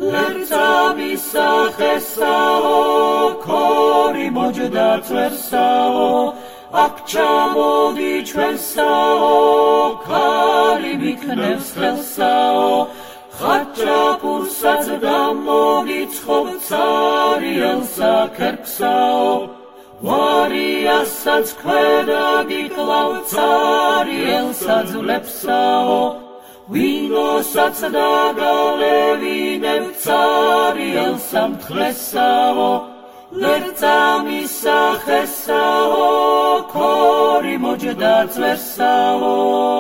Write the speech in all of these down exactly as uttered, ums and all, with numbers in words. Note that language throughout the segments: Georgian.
ლერწა მისახესაო ქორი მოჯდა წვერსაო აქ ჩამოდი ჩვენსაო ქალი მიქნევს ხელსაო ხაჭაპურსაც გამოგიცხობ ცარიელსა ქერქსაო ვარიასაც ქვედა გიკლავ ცარიელსა ძვლებსაო ვინოსაც დაგალევინებ ცარიელსა მთლესაო ლერწა მისახესაო ქორი მოჯდა წვერსაო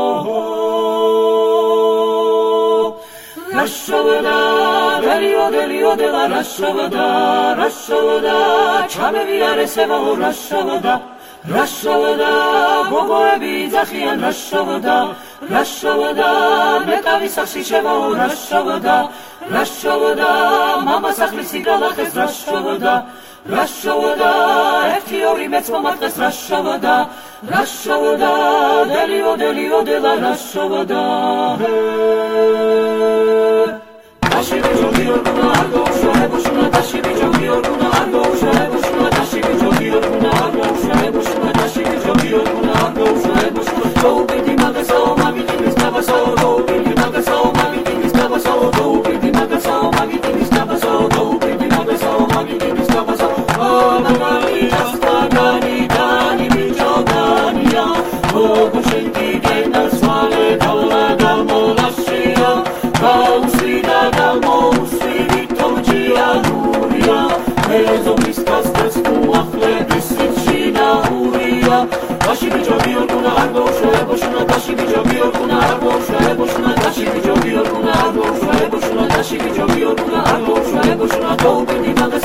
რაშავდა დელიო დელიო დელა რაშავდა რაშავდა ჩამევიარესებაო რაშავდა რაშავდა ბობოები ძახიან რაშავდა რაშავდა ნეტავი სახში შევაო რაშავდა რაშავდა მამა სახლის იგალახეს რაშავდა რაშავდა ერთი ორი მეც მომატყეს რაშავდა რაშავდა დელიო დელიო დელა რაშავდა Tashi bijogi orguna argo shore bushuna tashi bijogi orguna argo shore bushuna tashi bijogi orguna argo shore bushuna tashi bijogi orguna argo shore bushuna go bidi magaso mami tinis tabaso go bidi magaso mami tinis tabaso go bidi magaso mami tinis tabaso go bidi magaso mami tinis tabaso oh nagani astagani dani bijogani ya oh bushinti gena swale dola gamolashia Kausida Gamosidi Togia Nuria Ezo Miskas Tesku Afle Disicina Uria Tashi bijogi orguna argo shore bushuna tashi bijogi orguna argo shore bushuna tashi bijogi orguna argo shore bushuna tashi bijogi orguna argo shore bushuna go bidi magas